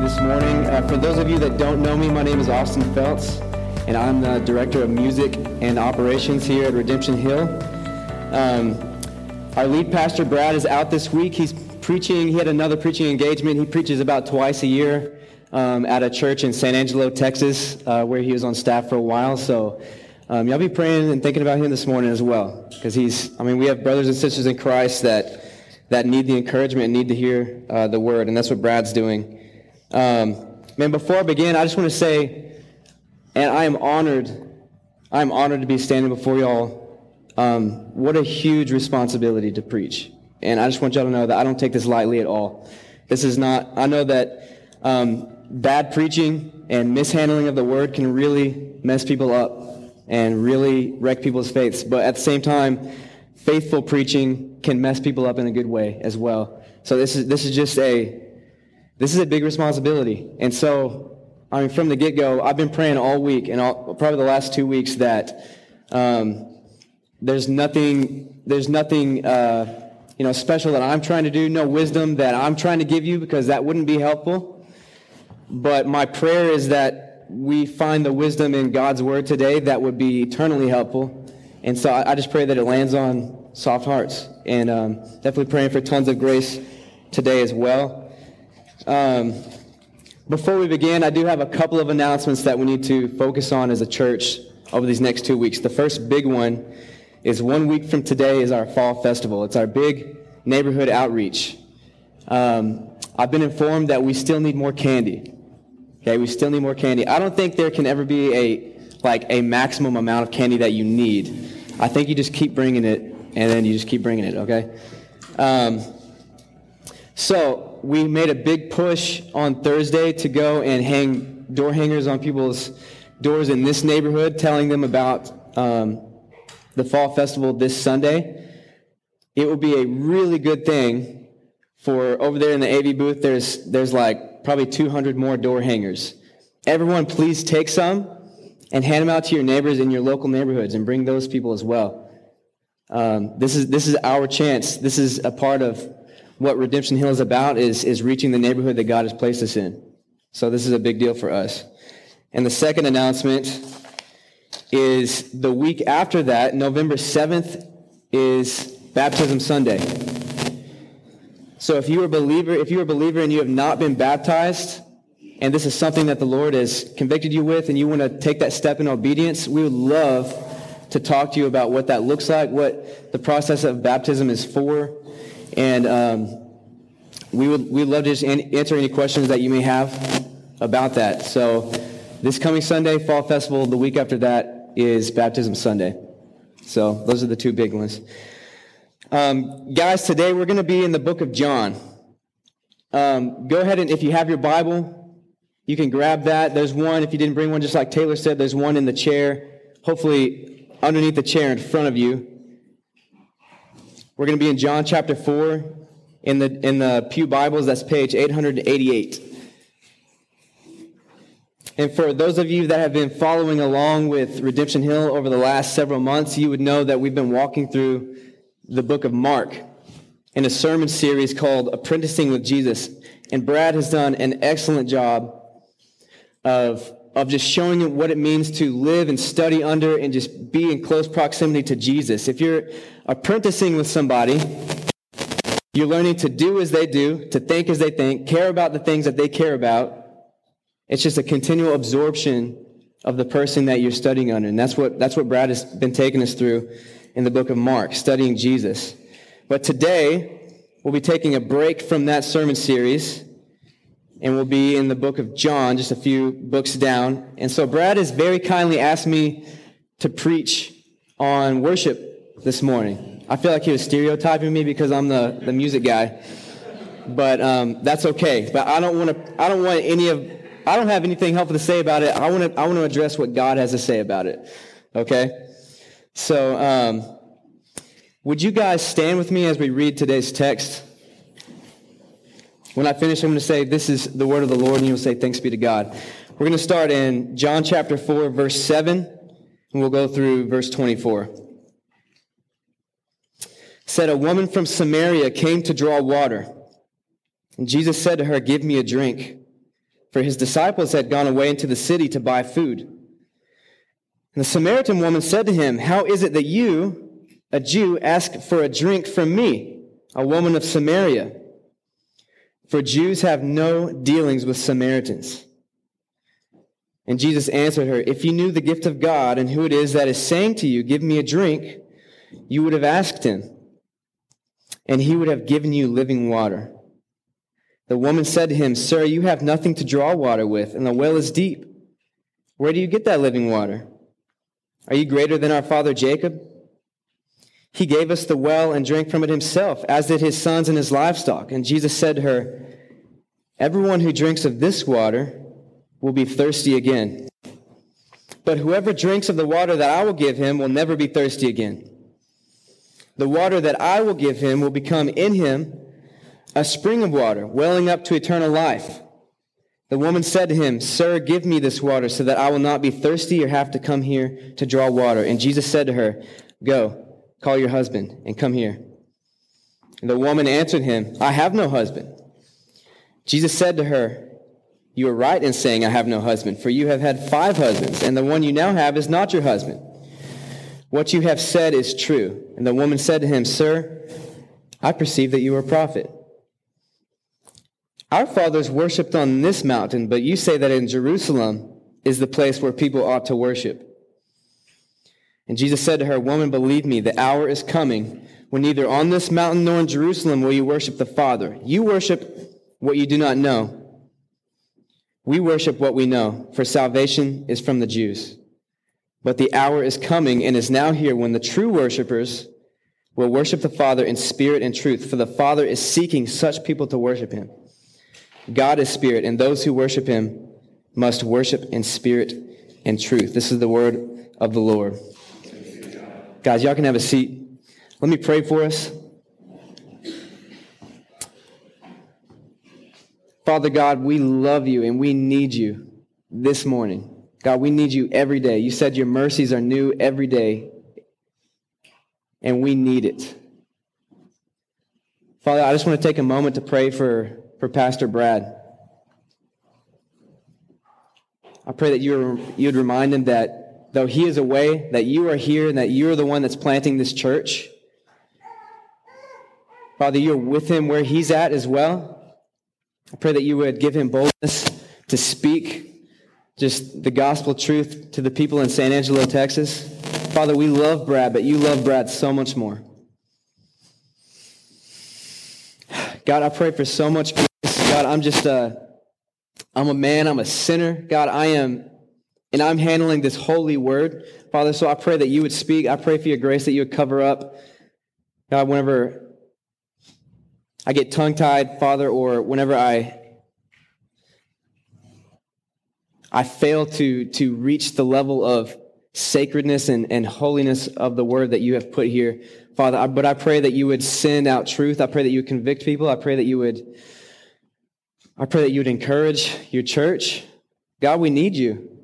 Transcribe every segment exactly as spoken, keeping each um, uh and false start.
this morning. Uh, for those of you that don't know me, my name is Austin Feltz, and I'm the Director of Music and Operations here at Redemption Hill. Um, our lead pastor, Brad, is out this week. He's preaching. He had another preaching engagement. He preaches about twice a year um, at a church in San Angelo, Texas, uh, where he was on staff for a while. So um, y'all be praying and thinking about him this morning as well, because he's, I mean, we have brothers and sisters in Christ that that need the encouragement and need to hear uh, the word, and that's what Brad's doing. Um, man, before I begin, I just want to say, and I am honored, I am honored to be standing before y'all. Um, what a huge responsibility to preach. And I just want y'all to know that I don't take this lightly at all. This is not, I know that um, bad preaching and mishandling of the word can really mess people up and really wreck people's faiths. But at the same time, faithful preaching can mess people up in a good way as well. So this is this is just a this is a big responsibility. And so, I mean, from the get-go, I've been praying all week and all, probably the last two weeks that um, there's nothing there's nothing uh, you know special that I'm trying to do, no wisdom that I'm trying to give you, because that wouldn't be helpful. But my prayer is that we find the wisdom in God's word today that would be eternally helpful. And so I, I just pray that it lands on soft hearts, and um, definitely praying for tons of grace today as well. Um, before we begin, I do have a couple of announcements that we need to focus on as a church over these next two weeks. The first big one is one week from today is our fall festival. It's our big neighborhood outreach. Um, I've been informed that we still need more candy. Okay, we still need more candy. I don't think there can ever be a like a maximum amount of candy that you need. I think you just keep bringing it, and then you just keep bringing it, okay? Um, so we made a big push on Thursday to go and hang door hangers on people's doors in this neighborhood, telling them about um, the Fall Festival this Sunday. It will be a really good thing for over there in the A V booth. There's there's like probably two hundred more door hangers. Everyone, please take some and hand them out to your neighbors in your local neighborhoods, and bring those people as well. Um, this is this is our chance. This is a part of what Redemption Hill is about, is, is reaching the neighborhood that God has placed us in. So this is a big deal for us. And the second announcement is the week after that, November seventh, is Baptism Sunday. So if you're a believer, if you're a believer and you have not been baptized, and this is something that the Lord has convicted you with, and you want to take that step in obedience, we would love to talk to you about what that looks like, what the process of baptism is for, and um, we would we'd love to just answer any questions that you may have about that. So this coming Sunday, Fall Festival, the week after that is Baptism Sunday. So those are the two big ones. Um, guys, today we're going to be in the book of John. Um, go ahead and, if you have your Bible, you can grab that. There's one, if you didn't bring one, just like Taylor said, there's one in the chair, hopefully underneath the chair in front of you. We're going to be in John chapter four. In the in the Pew Bibles, that's page eight hundred eighty-eight. And for those of you that have been following along with Redemption Hill over the last several months, you would know that we've been walking through the book of Mark in a sermon series called Apprenticing with Jesus. And Brad has done an excellent job of, of just showing you what it means to live and study under and just be in close proximity to Jesus. If you're apprenticing with somebody, you're learning to do as they do, to think as they think, care about the things that they care about. It's just a continual absorption of the person that you're studying under. And that's what that's what Brad has been taking us through in the book of Mark, studying Jesus. But today, we'll be taking a break from that sermon series, and we'll be in the book of John, just a few books down. And so Brad has very kindly asked me to preach on worship this morning. I feel like he was stereotyping me because I'm the, the music guy. But um, that's okay. But I don't want to I don't want any of I don't have anything helpful to say about it. I want to I want to address what God has to say about it. Okay? So um, would you guys stand with me as we read today's text? When I finish, I'm going to say, this is the word of the Lord, and you'll say, thanks be to God. We're going to start in John chapter four, verse seven, and we'll go through verse twenty-four. It said, a woman from Samaria came to draw water. And Jesus said to her, give me a drink. for his disciples had gone away into the city to buy food. And the Samaritan woman said to him, "How is it that you, a Jew, ask for a drink from me, a woman of Samaria? For Jews have no dealings with Samaritans." And Jesus answered her, "If you knew the gift of God and who it is that is saying to you, 'Give me a drink,' you would have asked him, and he would have given you living water." The woman said to him, "Sir, you have nothing to draw water with, and the well is deep. Where do you get that living water? Are you greater than our father Jacob? He gave us the well and drank from it himself, as did his sons and his livestock." And Jesus said to her, "Everyone who drinks of this water will be thirsty again. But whoever drinks of the water that I will give him will never be thirsty again. The water that I will give him will become in him a spring of water, welling up to eternal life." The woman said to him, "Sir, give me this water so that I will not be thirsty or have to come here to draw water." And Jesus said to her, "Go, call your husband and come here." And the woman answered him, "I have no husband." Jesus said to her, "You are right in saying, 'I have no husband,' for you have had five husbands, and the one you now have is not your husband. What you have said is true." And the woman said to him, "Sir, I perceive that you are a prophet. Our fathers worshipped on this mountain, but you say that in Jerusalem is the place where people ought to worship." And Jesus said to her, "Woman, believe me, the hour is coming when neither on this mountain nor in Jerusalem will you worship the Father. You worship what you do not know. We worship what we know, for salvation is from the Jews. But the hour is coming and is now here when the true worshipers will worship the Father in spirit and truth, for the Father is seeking such people to worship him. God is spirit, and those who worship him must worship in spirit and truth." This is the word of the Lord. Guys, y'all can have a seat. Let me pray for us. Father God, we love you and we need you this morning. God, we need you every day. You said your mercies are new every day, and we need it. Father, I just want to take a moment to pray for, for Pastor Brad. I pray that you would remind him that though he is away, that you are here and that you are the one that's planting this church. Father, you're with him where he's at as well. I pray that you would give him boldness to speak just the gospel truth to the people in San Angelo, Texas. Father, we love Brad, but you love Brad so much more. God, I pray for so much grace. God, I'm just a, I'm a man, I'm a sinner. God, I am, and I'm handling this holy word. Father, so I pray that you would speak. I pray for your grace that you would cover up. God, whenever I get tongue-tied, Father, or whenever I I fail to, to reach the level of sacredness and, and holiness of the word that you have put here, Father, I, but I pray that you would send out truth. I pray that you would convict people. I pray that you would I pray that you would encourage your church. God, we need you.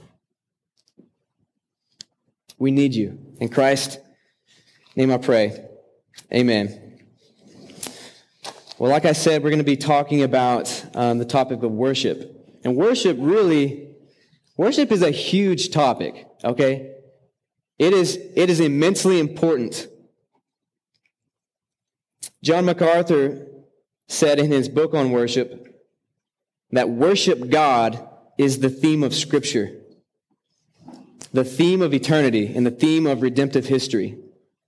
We need you. In Christ's name I pray. Amen. Well, like I said, we're going to be talking about um, the topic of worship. And worship really, worship is a huge topic, okay? It is, it is immensely important. John MacArthur said in his book on worship that worship God is the theme of Scripture, the theme of eternity, and the theme of redemptive history.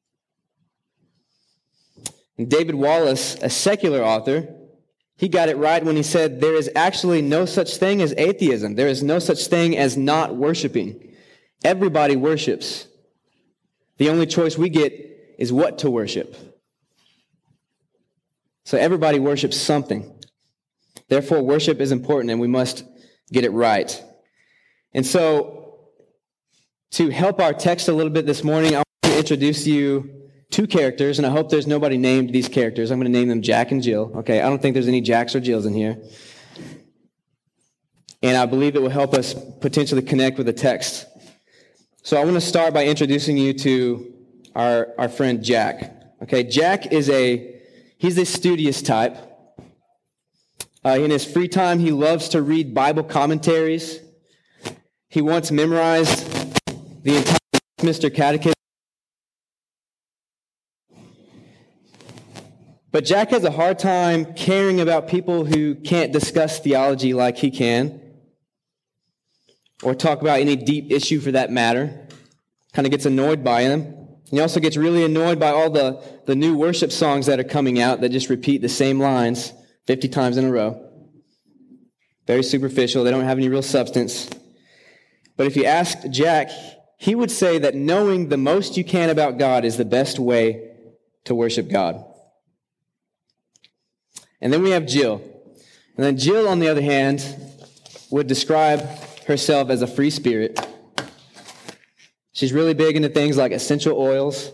And David Wallace, a secular author, he got it right when he said, there is actually no such thing as atheism. There is no such thing as not worshiping. Everybody worships. The only choice we get is what to worship. So everybody worships something. Therefore, worship is important and we must get it right. And so, to help our text a little bit this morning, I want to introduce you two characters, and I hope there's nobody named these characters. I'm going to name them Jack and Jill. Okay, I don't think there's any Jacks or Jills in here. And I believe it will help us potentially connect with the text. So I want to start by introducing you to our, our friend Jack. Okay, Jack is a, he's a studious type. Uh, in his free time, he loves to read Bible commentaries. He once memorized the entire Westminster Catechism. But Jack has a hard time caring about people who can't discuss theology like he can, or talk about any deep issue for that matter. Kind of gets annoyed by them. He also gets really annoyed by all the, the new worship songs that are coming out that just repeat the same lines fifty times in a row. Very superficial. They don't have any real substance. But if you asked Jack, he would say that knowing the most you can about God is the best way to worship God. And then we have Jill. And then Jill, on the other hand, would describe herself as a free spirit. She's really big into things like essential oils.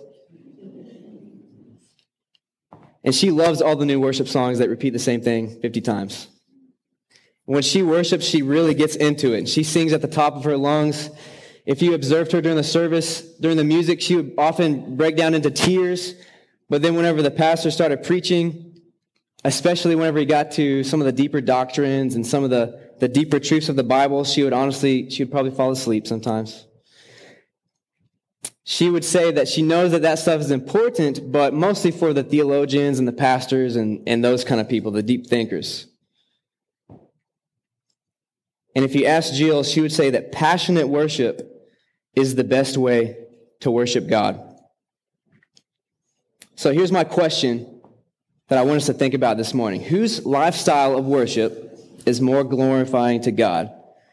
And she loves all the new worship songs that repeat the same thing fifty times. When she worships, she really gets into it. And she sings at the top of her lungs. If you observed her during the service, during the music, she would often break down into tears. But then whenever the pastor started preaching, especially whenever he got to some of the deeper doctrines and some of the, the deeper truths of the Bible, she would honestly, she would probably fall asleep sometimes. She would say that she knows that that stuff is important, but mostly for the theologians and the pastors and, and those kind of people, the deep thinkers. And if you ask Jill, she would say that passionate worship is the best way to worship God. So here's my question that I want us to think about this morning. Whose lifestyle of worship is more glorifying to God?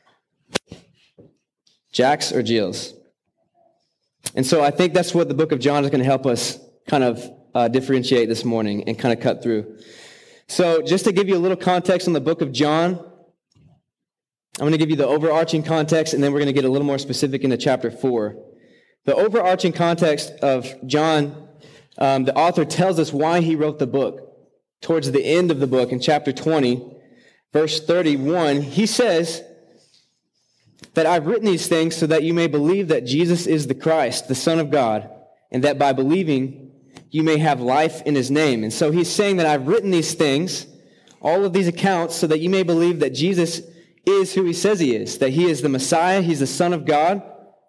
Jack's or Jill's? And so I think that's what the book of John is going to help us kind of uh, differentiate this morning and kind of cut through. So just to give you a little context on the book of John, I'm going to give you the overarching context, and then we're going to get a little more specific into chapter four. The overarching context of John, um, the author tells us why he wrote the book. Towards the end of the book, in chapter twenty, verse thirty-one, he says that I've written these things so that you may believe that Jesus is the Christ, the Son of God, and that by believing you may have life in his name. And so he's saying that I've written these things, all of these accounts, so that you may believe that Jesus is who he says he is, that he is the Messiah, he's the Son of God.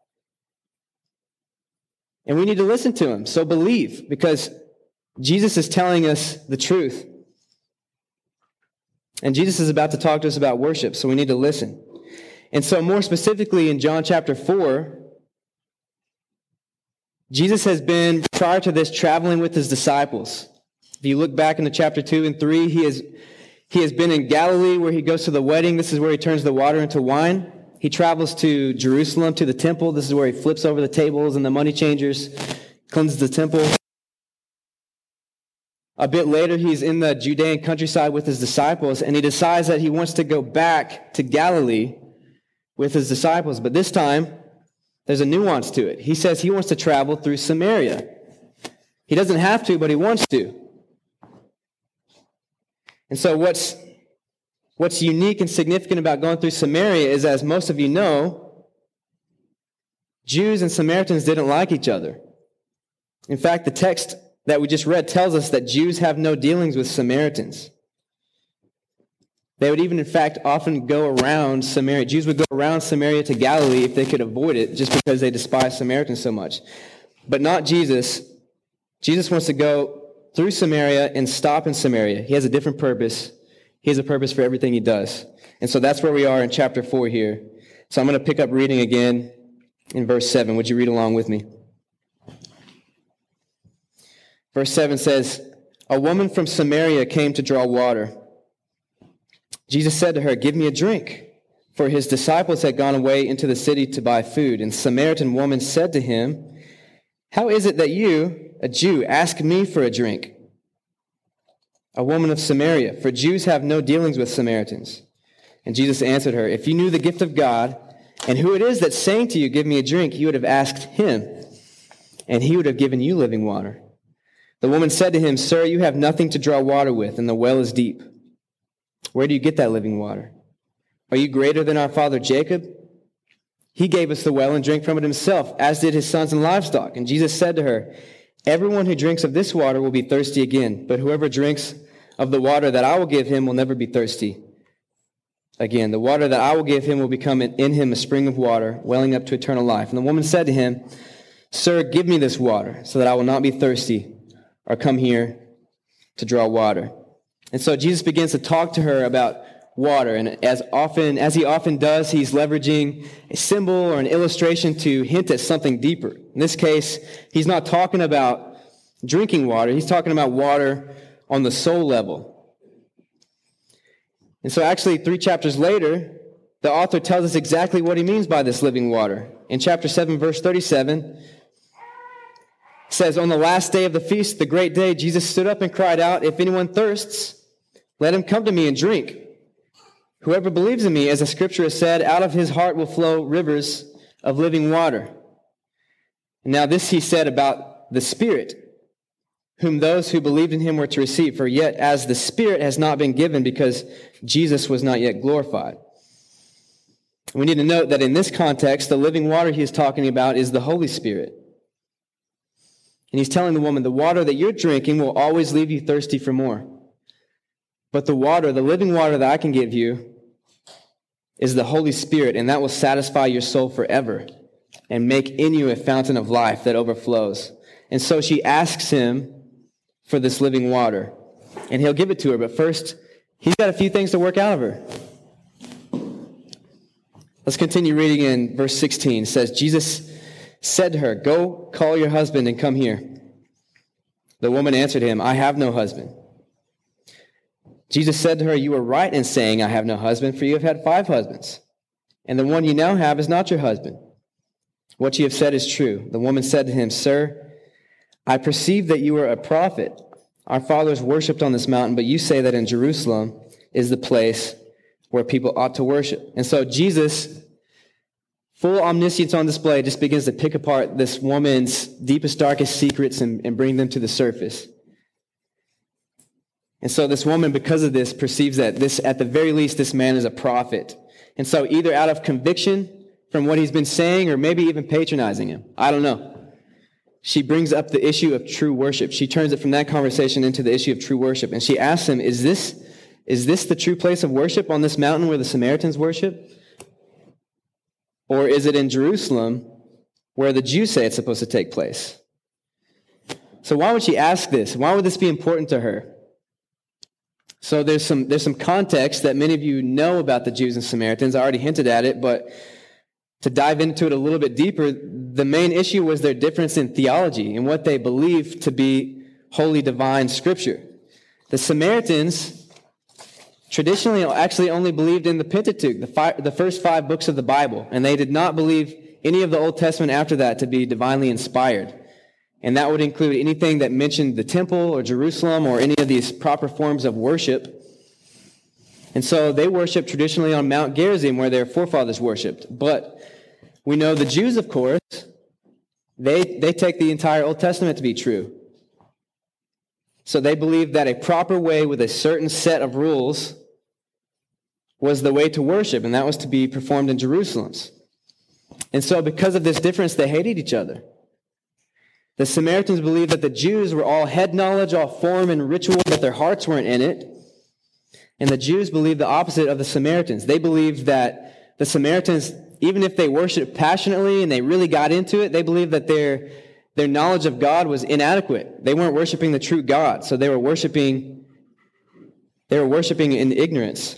And we need to listen to him. So believe, because Jesus is telling us the truth. And Jesus is about to talk to us about worship, so we need to listen. And so more specifically in John chapter four, Jesus has been, prior to this, traveling with his disciples. If you look back into chapter two and three, he is He has been in Galilee where he goes to the wedding. This is where he turns the water into wine. He travels to Jerusalem, to the temple. This is where he flips over the tables and the money changers, cleanses the temple. A bit later, he's in the Judean countryside with his disciples, and he decides that he wants to go back to Galilee with his disciples. But this time, there's a nuance to it. He says he wants to travel through Samaria. He doesn't have to, but he wants to. And so what's, what's unique and significant about going through Samaria is, as most of you know, Jews and Samaritans didn't like each other. In fact, the text that we just read tells us that Jews have no dealings with Samaritans. They would even, in fact, often go around Samaria. Jews would go around Samaria to Galilee if they could avoid it, just because they despise Samaritans so much. But not Jesus. Jesus wants to go through Samaria and stop in Samaria. He has a different purpose. He has a purpose for everything he does. And so that's where we are in chapter four here. So I'm going to pick up reading again in verse seven. Would you read along with me? Verse seven says, "A woman from Samaria came to draw water. Jesus said to her, 'Give me a drink.' For his disciples had gone away into the city to buy food. And the Samaritan woman said to him, 'How is it that you, a Jew, ask me for a drink, a woman of Samaria? For Jews have no dealings with Samaritans.' And Jesus answered her, 'If you knew the gift of God, and who it is that's saying to you, give me a drink, you would have asked him, and he would have given you living water.' The woman said to him, 'Sir, you have nothing to draw water with, and the well is deep. Where do you get that living water? Are you greater than our father Jacob? He gave us the well and drank from it himself, as did his sons and livestock.' And Jesus said to her, 'Everyone who drinks of this water will be thirsty again, but whoever drinks of the water that I will give him will never be thirsty again. The water that I will give him will become in him a spring of water, welling up to eternal life. And the woman said to him, Sir, give me this water, so that I will not be thirsty or come here to draw water. And so Jesus begins to talk to her about water, and as often as he often does, he's leveraging a symbol or an illustration to hint at something deeper. In this case, he's not talking about drinking water, he's talking about water on the soul level. And so actually, three chapters later, the author tells us exactly what he means by this living water. In chapter seven, verse thirty-seven, it says, On the last day of the feast, the great day, Jesus stood up and cried out, If anyone thirsts, let him come to me and drink. Whoever believes in me, as the scripture has said, out of his heart will flow rivers of living water. And now this he said about the Spirit, whom those who believed in him were to receive. For yet as the Spirit has not been given, because Jesus was not yet glorified. We need to note that in this context, the living water he is talking about is the Holy Spirit. And he's telling the woman, the water that you're drinking will always leave you thirsty for more. But the water, the living water that I can give you, is the Holy Spirit, and that will satisfy your soul forever and make in you a fountain of life that overflows. And so she asks him for this living water, and he'll give it to her. But first, he's got a few things to work out of her. Let's continue reading in verse sixteen. It says, Jesus said to her, Go, call your husband and come here. The woman answered him, I have no husband. Jesus said to her, You are right in saying, I have no husband, for you have had five husbands, and the one you now have is not your husband. What you have said is true. The woman said to him, Sir, I perceive that you are a prophet. Our fathers worshipped on this mountain, but you say that in Jerusalem is the place where people ought to worship. And so Jesus, full omniscience on display, just begins to pick apart this woman's deepest, darkest secrets and, and bring them to the surface. And so this woman, because of this, perceives that this, at the very least, this man is a prophet. And so either out of conviction from what he's been saying, or maybe even patronizing him, I don't know, she brings up the issue of true worship. She turns it from that conversation into the issue of true worship. And she asks him, is this, is this the true place of worship on this mountain where the Samaritans worship? Or is it in Jerusalem where the Jews say it's supposed to take place? So why would she ask this? Why would this be important to her? So there's some there's some context that many of you know about the Jews and Samaritans. I already hinted at it, but to dive into it a little bit deeper, the main issue was their difference in theology and what they believed to be holy divine scripture. The Samaritans traditionally actually only believed in the Pentateuch, the, five, the first five books of the Bible, and they did not believe any of the Old Testament after that to be divinely inspired. And that would include anything that mentioned the temple or Jerusalem or any of these proper forms of worship. And so they worshiped traditionally on Mount Gerizim, where their forefathers worshipped. But we know the Jews, of course, they, they take the entire Old Testament to be true. So they believed that a proper way with a certain set of rules was the way to worship, and that was to be performed in Jerusalem. And so because of this difference, they hated each other. The Samaritans believed that the Jews were all head knowledge, all form and ritual, but their hearts weren't in it. And the Jews believed the opposite of the Samaritans. They believed that the Samaritans, even if they worshiped passionately and they really got into it, they believed that their, their knowledge of God was inadequate. They weren't worshiping the true God, so they were worshiping, they were worshiping in ignorance.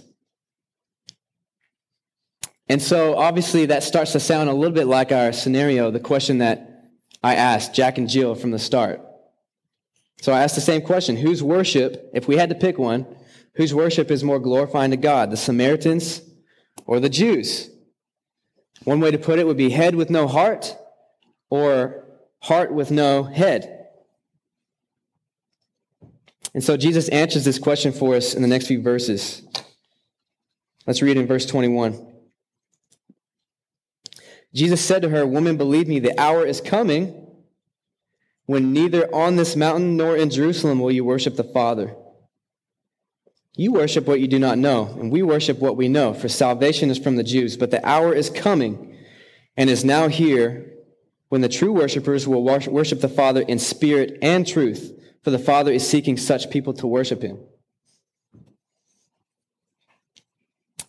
And so obviously that starts to sound a little bit like our scenario, the question that I asked Jack and Jill from the start. So I asked the same question. Whose worship, if we had to pick one, whose worship is more glorifying to God, the Samaritans or the Jews? One way to put it would be head with no heart, or heart with no head. And so Jesus answers this question for us in the next few verses. Let's read in verse twenty-one. Jesus said to her, Woman, believe me, the hour is coming when neither on this mountain nor in Jerusalem will you worship the Father. You worship what you do not know, and we worship what we know, for salvation is from the Jews. But the hour is coming and is now here when the true worshipers will worship the Father in spirit and truth, for the Father is seeking such people to worship him.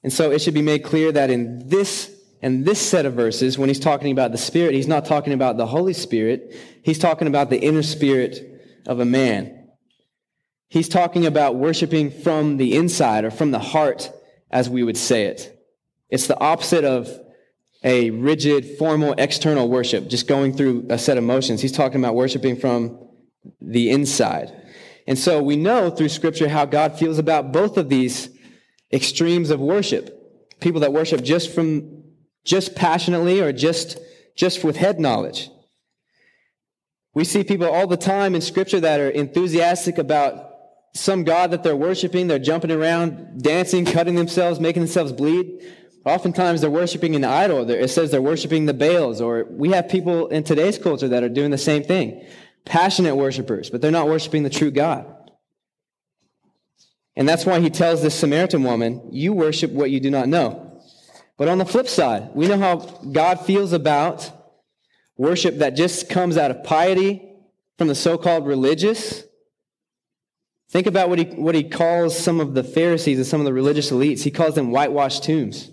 And so it should be made clear that in this and this set of verses, when he's talking about the Spirit, he's not talking about the Holy Spirit. He's talking about the inner spirit of a man. He's talking about worshiping from the inside or from the heart, as we would say it. It's the opposite of a rigid, formal, external worship, just going through a set of motions. He's talking about worshiping from the inside. And so we know through Scripture how God feels about both of these extremes of worship. People that worship just from, just passionately or just, just with head knowledge. We see people all the time in Scripture that are enthusiastic about some God that they're worshiping. They're jumping around, dancing, cutting themselves, making themselves bleed. Oftentimes they're worshiping an idol. It says they're worshiping the Baals. Or we have people in today's culture that are doing the same thing. Passionate worshipers, but they're not worshiping the true God. And that's why he tells this Samaritan woman, you worship what you do not know. But on the flip side, we know how God feels about worship that just comes out of piety from the so-called religious. Think about what he, what he calls some of the Pharisees and some of the religious elites. He calls them whitewashed tombs.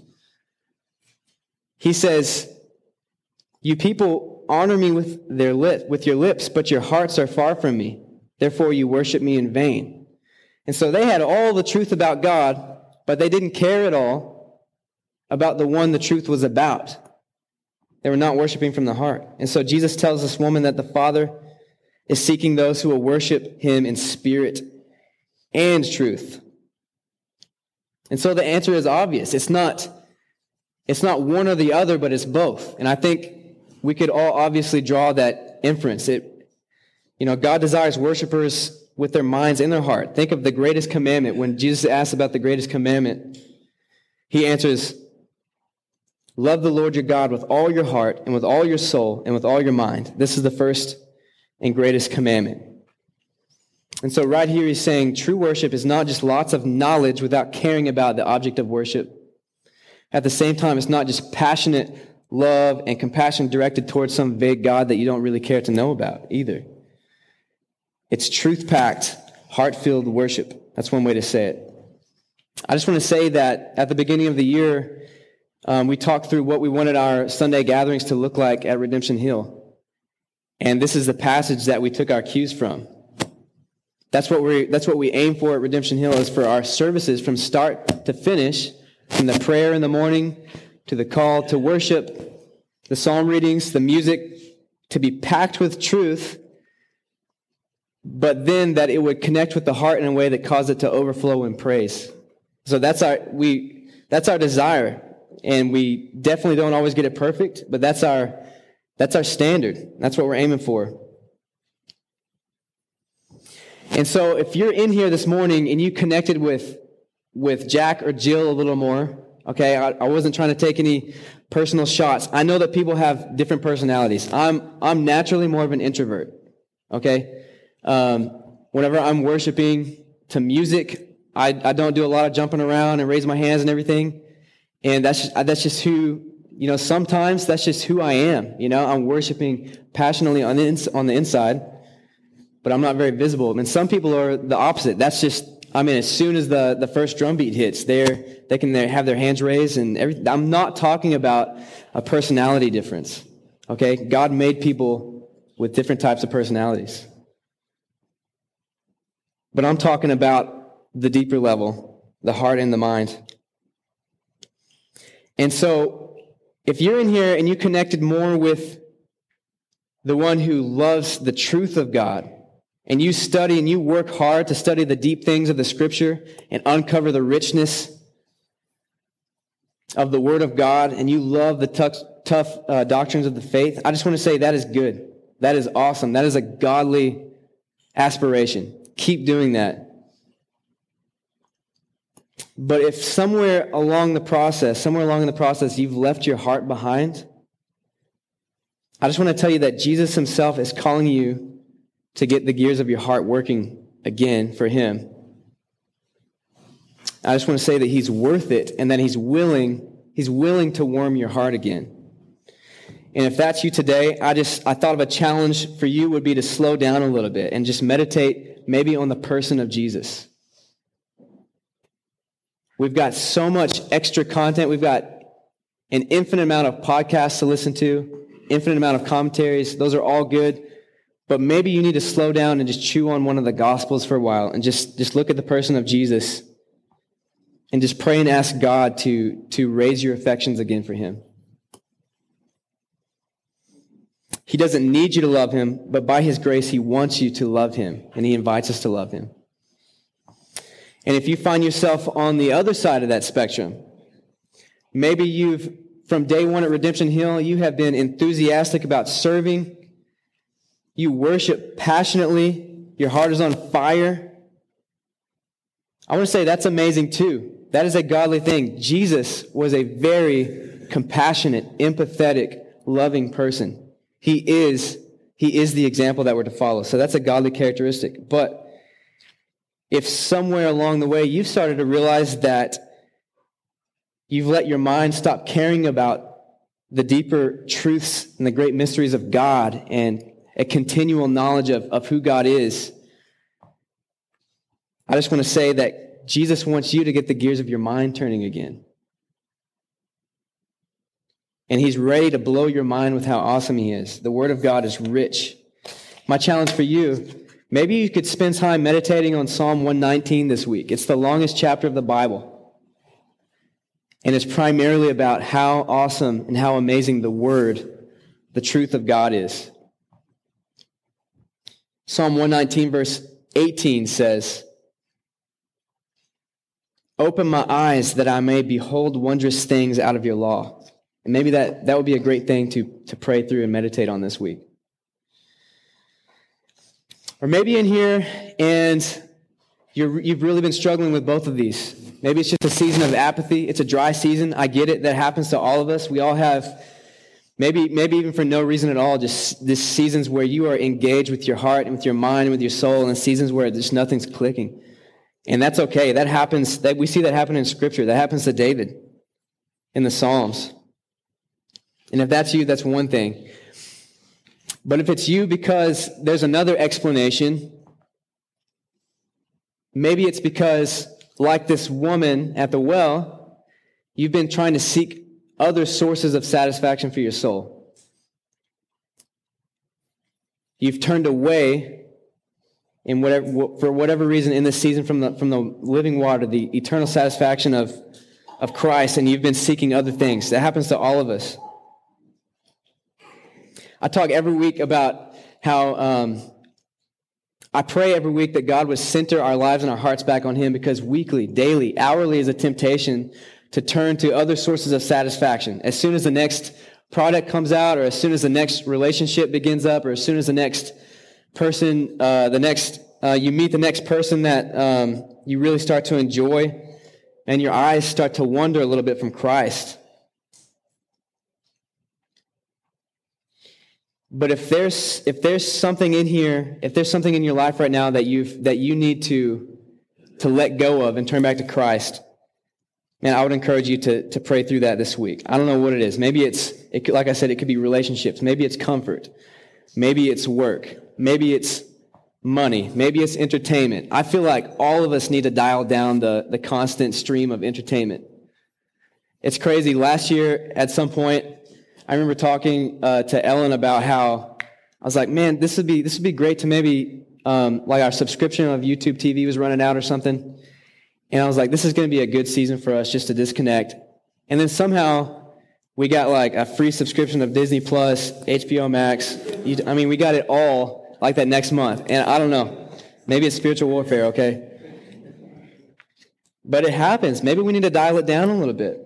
He says, you people honor me with their lip, with your lips, but your hearts are far from me. Therefore you worship me in vain. And so they had all the truth about God, but they didn't care at all about the one the truth was about. They were not worshiping from the heart. And so Jesus tells this woman that the Father is seeking those who will worship him in spirit and truth. And so the answer is obvious. It's not, it's not one or the other, but it's both. And I think we could all obviously draw that inference. It, you know, God desires worshipers with their minds in their heart. Think of the greatest commandment. When Jesus asks about the greatest commandment, he answers, love the Lord your God with all your heart and with all your soul and with all your mind. This is the first and greatest commandment. And so right here he's saying true worship is not just lots of knowledge without caring about the object of worship. At the same time, it's not just passionate love and compassion directed towards some vague God that you don't really care to know about either. It's truth-packed, heart-filled worship. That's one way to say it. I just want to say that at the beginning of the year, um, we talked through what we wanted our Sunday gatherings to look like at Redemption Hill. And this is the passage that we took our cues from. That's what we that's what we aim for at Redemption Hill, is for our services from start to finish, from the prayer in the morning to the call to worship, the psalm readings, the music, to be packed with truth, but then that it would connect with the heart in a way that caused it to overflow in praise. So that's our we that's our desire, and we definitely don't always get it perfect, but that's our that's our standard. That's what we're aiming for. And so if you're in here this morning and you connected with with Jack or Jill a little more, okay, I, I wasn't trying to take any personal shots. I know that people have different personalities. I'm I'm naturally more of an introvert, okay? Um, whenever I'm worshiping to music, I, I don't do a lot of jumping around and raise my hands and everything. And that's just, that's just who, you know, sometimes that's just who I am. You know, I'm worshiping passionately on the, ins- on the inside, but I'm not very visible. And some people are the opposite. That's just, I mean, as soon as the, the first drum beat hits, they're, they can have their hands raised and everything. I'm not talking about a personality difference, okay? God made people with different types of personalities. But I'm talking about the deeper level, the heart and the mind. And so, if you're in here and you connected more with the one who loves the truth of God, and you study and you work hard to study the deep things of the Scripture and uncover the richness of the Word of God, and you love the tough, tough uh, doctrines of the faith, I just want to say that is good. That is awesome. That is a godly aspiration. Keep doing that. But if somewhere along the process, somewhere along in the process, you've left your heart behind, I just want to tell you that Jesus himself is calling you to get the gears of your heart working again for him. I just want to say that he's worth it and that he's willing, he's willing to warm your heart again. And if that's you today, I just, I thought of a challenge for you would be to slow down a little bit and just meditate maybe on the person of Jesus. We've got so much extra content. We've got an infinite amount of podcasts to listen to, infinite amount of commentaries. Those are all good. But maybe you need to slow down and just chew on one of the Gospels for a while and just, just look at the person of Jesus and just pray and ask God to, to raise your affections again for him. He doesn't need you to love him, but by his grace, he wants you to love him, and he invites us to love him. And if you find yourself on the other side of that spectrum, maybe you've, from day one at Redemption Hill, you have been enthusiastic about serving. You worship passionately. Your heart is on fire. I want to say that's amazing too. That is a godly thing. Jesus was a very compassionate, empathetic, loving person. He is, he is the example that we're to follow. So that's a godly characteristic. But if somewhere along the way you've started to realize that you've let your mind stop caring about the deeper truths and the great mysteries of God and a continual knowledge of, of who God is, I just want to say that Jesus wants you to get the gears of your mind turning again. And he's ready to blow your mind with how awesome he is. The Word of God is rich. My challenge for you, maybe you could spend time meditating on Psalm one nineteen this week. It's the longest chapter of the Bible. And it's primarily about how awesome and how amazing the Word, the truth of God is. Psalm one nineteen verse eighteen says, "Open my eyes that I may behold wondrous things out of your law." And maybe that, that would be a great thing to, to pray through and meditate on this week. Or maybe in here and you're, you've really been struggling with both of these. Maybe it's just a season of apathy. It's a dry season. I get it. That happens to all of us. We all have, maybe maybe even for no reason at all, just this seasons where you are engaged with your heart and with your mind and with your soul, and seasons where just nothing's clicking. And that's okay. That happens. That we see that happen in Scripture. That happens to David in the Psalms. And if that's you, that's one thing. But if it's you because there's another explanation, maybe it's because, like this woman at the well, you've been trying to seek other sources of satisfaction for your soul. You've turned away in whatever, for whatever reason in this season from the, from the living water, the eternal satisfaction of, of Christ, and you've been seeking other things. That happens to all of us. I talk every week about how um, I pray every week that God would center our lives and our hearts back on him, because weekly, daily, hourly is a temptation to turn to other sources of satisfaction. As soon as the next product comes out, or as soon as the next relationship begins up, or as soon as the next person, uh, the next uh, you meet the next person that um, you really start to enjoy, and your eyes start to wander a little bit from Christ. But if there's if there's something in here, if there's something in your life right now that you've that you need to to let go of and turn back to Christ, man, I would encourage you to to pray through that this week. I don't know what it is. Maybe it's it could, like I said, it could be relationships. Maybe it's comfort. Maybe it's work. Maybe it's money. Maybe it's entertainment. I feel like all of us need to dial down the the constant stream of entertainment. It's crazy. Last year, at some point, I remember talking uh, to Ellen about how I was like, man, this would be this would be great to maybe um, like our subscription of YouTube T V was running out or something, and I was like, this is going to be a good season for us just to disconnect. And then somehow we got like a free subscription of Disney Plus, H B O Max. You, I mean, we got it all like that next month, and I don't know, maybe it's spiritual warfare, okay? But it happens. Maybe we need to dial it down a little bit.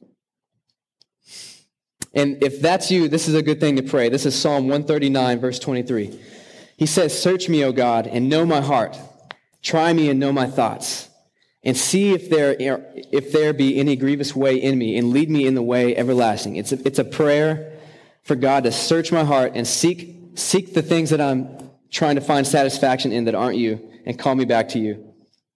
And if that's you, this is a good thing to pray. This is Psalm one thirty-nine, verse twenty-three. He says, "Search me, O God, and know my heart. Try me and know my thoughts. And see if there if there be any grievous way in me, and lead me in the way everlasting." It's a, it's a prayer for God to search my heart and seek seek the things that I'm trying to find satisfaction in that aren't you, and call me back to you.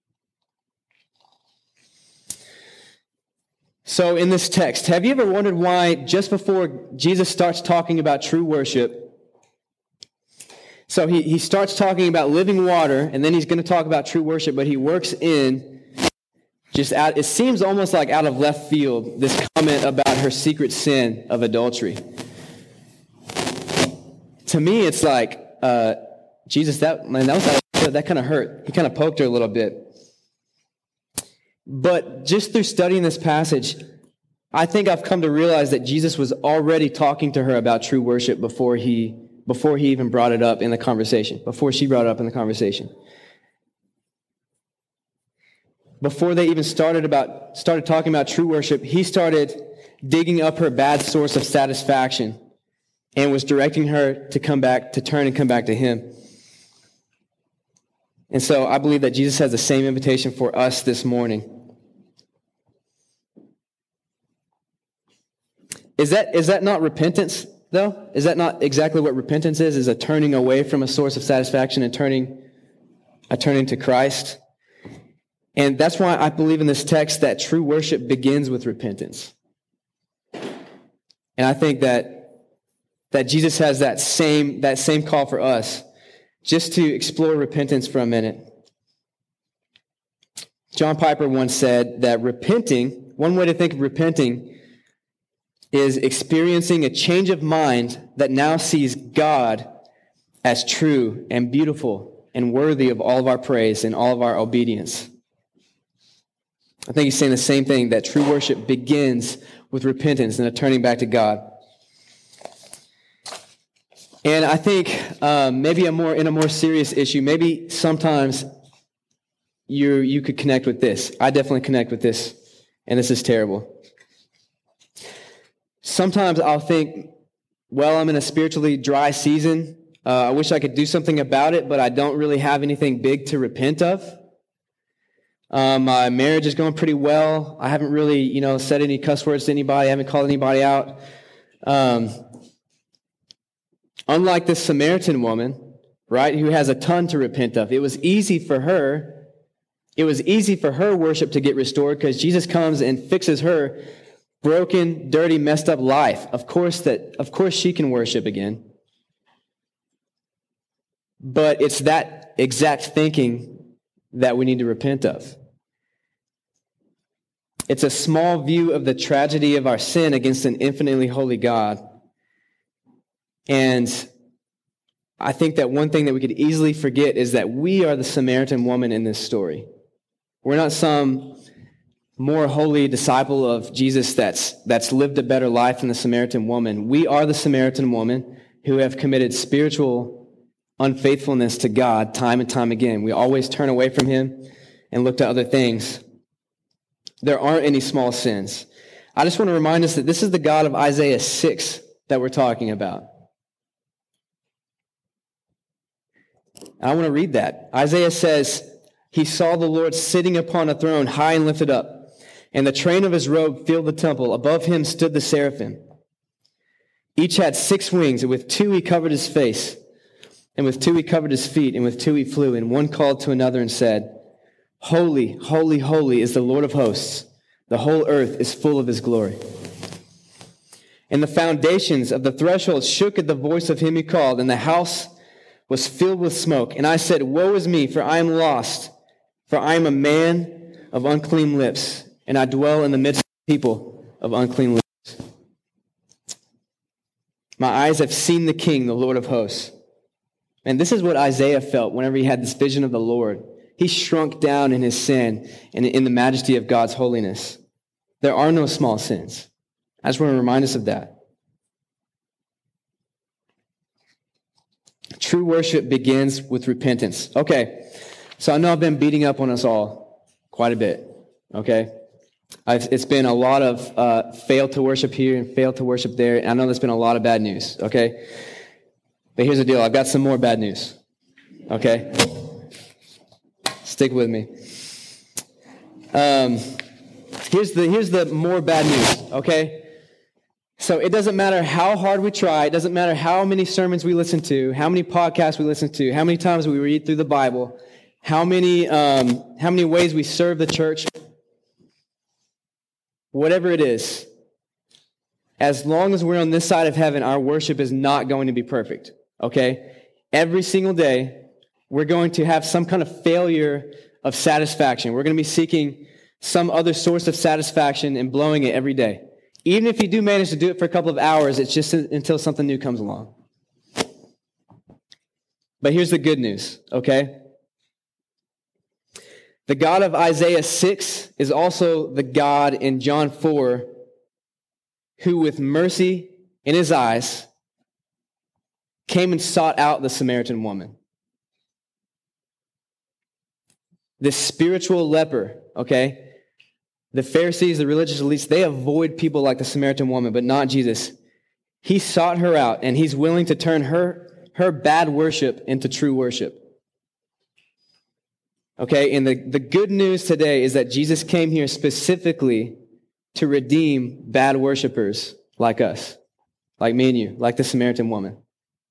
So in this text, have you ever wondered why just before Jesus starts talking about true worship, so he, he starts talking about living water, and then he's going to talk about true worship, but he works in just out, it seems almost like out of left field, this comment about her secret sin of adultery. To me, it's like, uh, Jesus, that man, that was that kind of hurt. He kind of poked her a little bit. But just through studying this passage, I think I've come to realize that Jesus was already talking to her about true worship before he before he even brought it up in the conversation, before she brought it up in the conversation. Before they even started about started talking about true worship, he started digging up her bad source of satisfaction and was directing her to come back, to turn and come back to him. And so I believe that Jesus has the same invitation for us this morning. Is that is that not repentance, though? Is that not exactly what repentance is? Is a turning away from a source of satisfaction and turning, a turning to Christ? And that's why I believe in this text that true worship begins with repentance. And I think that that Jesus has that same that same call for us, just to explore repentance for a minute. John Piper once said that repenting, one way to think of repenting, is experiencing a change of mind that now sees God as true and beautiful and worthy of all of our praise and all of our obedience. I think he's saying the same thing, that true worship begins with repentance and a turning back to God. And I think um, maybe a more in a more serious issue, maybe sometimes you you could connect with this. I definitely connect with this, and this is terrible. Sometimes I'll think, well, I'm in a spiritually dry season. Uh, I wish I could do something about it, but I don't really have anything big to repent of. Um, my marriage is going pretty well. I haven't really, you know, said any cuss words to anybody. I haven't called anybody out. Um, unlike this Samaritan woman, right, who has a ton to repent of. It was easy for her. It was easy for her worship to get restored because Jesus comes and fixes her broken, dirty, messed up life. Of course that, of course she can worship again. But it's that exact thinking that we need to repent of. It's a small view of the tragedy of our sin against an infinitely holy God. And I think that one thing that we could easily forget is that we are the Samaritan woman in this story. We're not some more holy disciple of Jesus that's that's lived a better life than the Samaritan woman. We are the Samaritan woman who have committed spiritual unfaithfulness to God time and time again. We always turn away from him and look to other things. There aren't any small sins. I just want to remind us that this is the God of Isaiah six that we're talking about. I want to read that. Isaiah says, he saw the Lord sitting upon a throne high and lifted up, and the train of his robe filled the temple. Above him stood the seraphim. Each had six wings, and with two he covered his face, and with two he covered his feet, and with two he flew. And one called to another and said, Holy, holy, holy is the Lord of hosts. The whole earth is full of his glory. And the foundations of the threshold shook at the voice of him who called, and the house was filled with smoke. And I said, Woe is me, for I am lost, for I am a man of unclean lips, and I dwell in the midst of people of unclean lips. My eyes have seen the King, the Lord of hosts. And this is what Isaiah felt whenever he had this vision of the Lord. He shrunk down in his sin and in the majesty of God's holiness. There are no small sins. I just want to remind us of that. True worship begins with repentance. Okay, so I know I've been beating up on us all quite a bit, okay? I've, it's been a lot of uh, fail to worship here and fail to worship there, and I know there's been a lot of bad news, okay? But here's the deal. I've got some more bad news, okay? Stick with me. Um, here's the here's the more bad news, okay? So it doesn't matter how hard we try. It doesn't matter how many sermons we listen to, how many podcasts we listen to, how many times we read through the Bible, how many um, how many ways we serve the church. Whatever it is, as long as we're on this side of heaven, our worship is not going to be perfect, okay? Every single day, we're going to have some kind of failure of satisfaction. We're going to be seeking some other source of satisfaction in blowing it every day. Even if you do manage to do it for a couple of hours, it's just until something new comes along. But here's the good news, okay? The God of Isaiah six is also the God in John four who with mercy in his eyes came and sought out the Samaritan woman. This spiritual leper, okay? The Pharisees, the religious elites, they avoid people like the Samaritan woman, but not Jesus. He sought her out, and he's willing to turn her, her bad worship into true worship. Okay, and the, the good news today is that Jesus came here specifically to redeem bad worshipers like us, like me and you, like the Samaritan woman.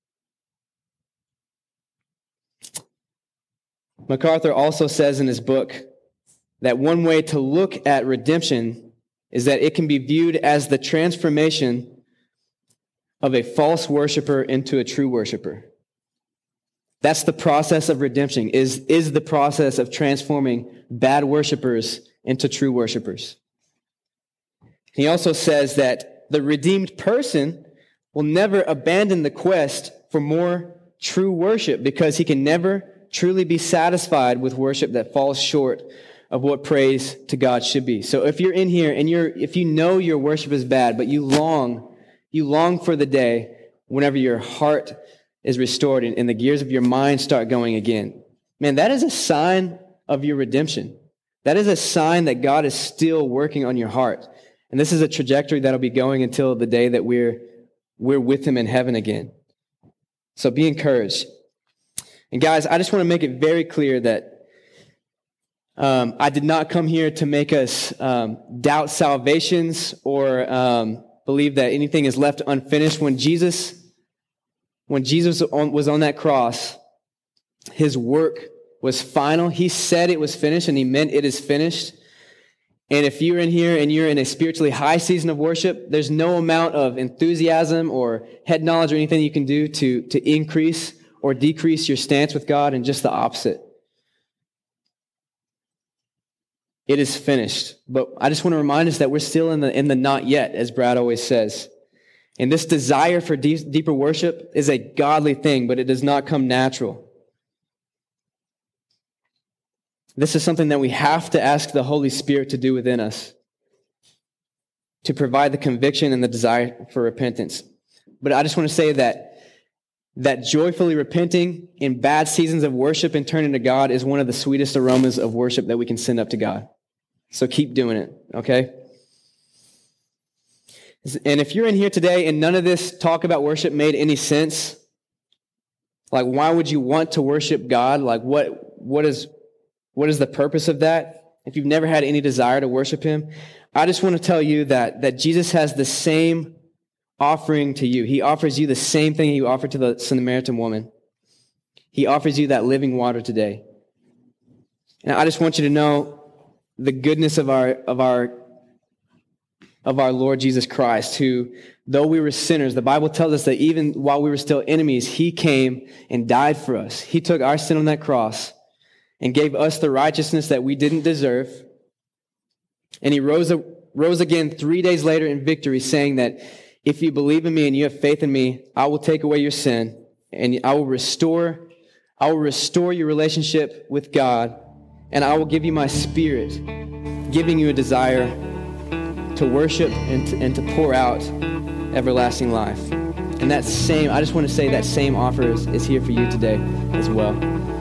MacArthur also says in his book that one way to look at redemption is that it can be viewed as the transformation of a false worshiper into a true worshiper. That's the process of redemption, is, is the process of transforming bad worshipers into true worshipers. He also says that the redeemed person will never abandon the quest for more true worship because he can never truly be satisfied with worship that falls short of what praise to God should be. So if you're in here and you're, if you know your worship is bad, but you long, you long for the day whenever your heart is restored and, and the gears of your mind start going again, man, that is a sign of your redemption. That is a sign that God is still working on your heart. And this is a trajectory that'll be going until the day that we're, we're with him in heaven again. So be encouraged. And guys, I just want to make it very clear that um, I did not come here to make us um, doubt salvations or um, believe that anything is left unfinished. When Jesus, when Jesus on, was on that cross, his work was final. He said it was finished, and he meant it is finished. And if you're in here and you're in a spiritually high season of worship, there's no amount of enthusiasm or head knowledge or anything you can do to, to increase or decrease your stance with God, and just the opposite. It is finished. But I just want to remind us that we're still in the in the not yet, as Brad always says. And this desire for deep, deeper worship is a godly thing, but it does not come natural. This is something that we have to ask the Holy Spirit to do within us, to provide the conviction and the desire for repentance. But I just want to say that that joyfully repenting in bad seasons of worship and turning to God is one of the sweetest aromas of worship that we can send up to God. So keep doing it, okay? And if you're in here today and none of this talk about worship made any sense, like why would you want to worship God? Like what what is what is the purpose of that? If you've never had any desire to worship him, I just want to tell you that that Jesus has the same offering to you. He offers you the same thing he offered to the Samaritan woman. He offers you that living water today. And I just want you to know the goodness of our of our of our Lord Jesus Christ, who, though we were sinners, the Bible tells us that even while we were still enemies, he came and died for us. He took our sin on that cross and gave us the righteousness that we didn't deserve. And he rose, rose again three days later in victory, saying that if you believe in me and you have faith in me, I will take away your sin and I will restore, I will restore your relationship with God, and I will give you my spirit, giving you a desire to worship and to, and to pour out everlasting life. And that same, I just want to say that same offer is, is here for you today as well.